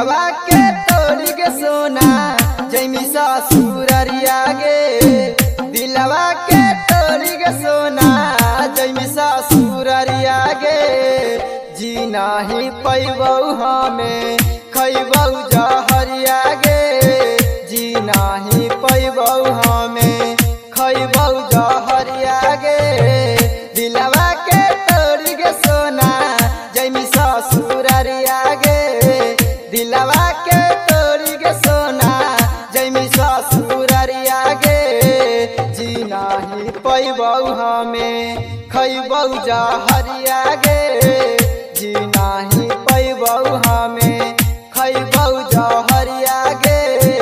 दिलवा के तोड़ के सोना जैमी ससुररिया गे, दिलवा के तोड़ के सोना जैमी ससुररिया गे। जी नाही पैबौ हमें खैबौ जहरिया गे, जी नाही पैबौ हमें खैबौ जहरिया गे। दिलवा के तोड़ के सोना जैमी ससुररिया गे, दिलवा के तोड़ के सोना जैमी ससुररिया गे। जी नाही पैबौ हमें खैबौ जहरिया गे, जी नाही पैबौ हमें खैबौ जहरिया गे।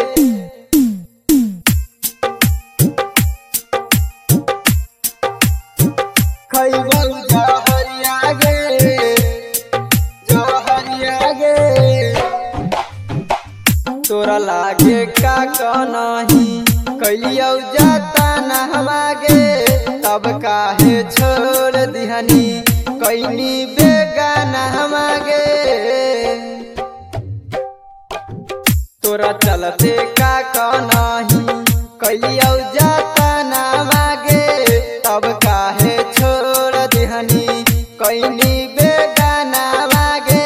खैबौ जहरिया गे, जहरिया गे। तोरा लागे का कनही कैलियौ जाता नहवा गे, तब काहे छोड़ दिहनी कैनी बेगाना हमा गे। तोरा चलते का कनही कैलियौ जाता नहवा गे, तब काहे छोड़ दिहनी कैनी बेगाना गे।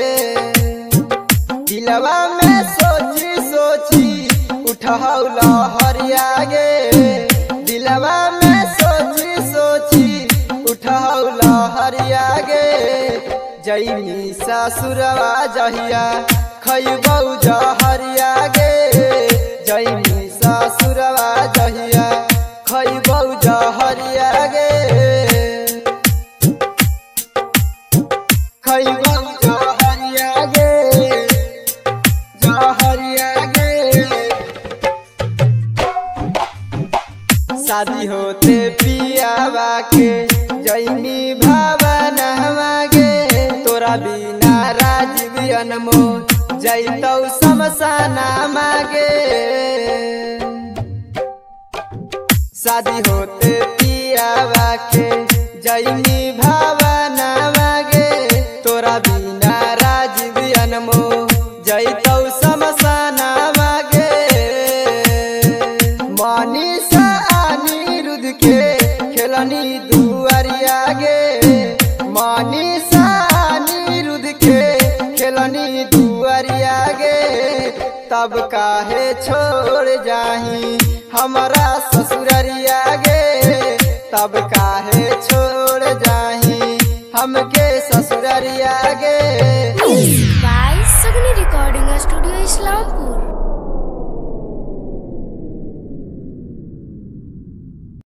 दिलवा में सोची सोची उठौ लहरिया गे, दिलवा में सोची सोची उठौ लहरिया गे। जैमी ससुरवा जहिया खैबौ जहरिया गे, जैमी ससुरवा जहिया खैबौ जहरिया गे। खैबौ जहरिया गे, जहरिया गे। शादी होते पियावा के जैमी भावनवा गे, तोरा बिना राजीव अनमोल जैतौ शमशानमा गे। शादी होते पियावा के जैमी भावनवा गे, तोरा बिना राजीव अनमोल जैतौ शमशानमा गे। मनीषा अनिरुद्ध के खेलनी दुआरिया गे, मनीषा अनिरुद्ध के खेलनी दुआरिया गे। तब काहे छोड़ जाही हमारा ससुररिया गे, तब काहे छोड़ जाही हम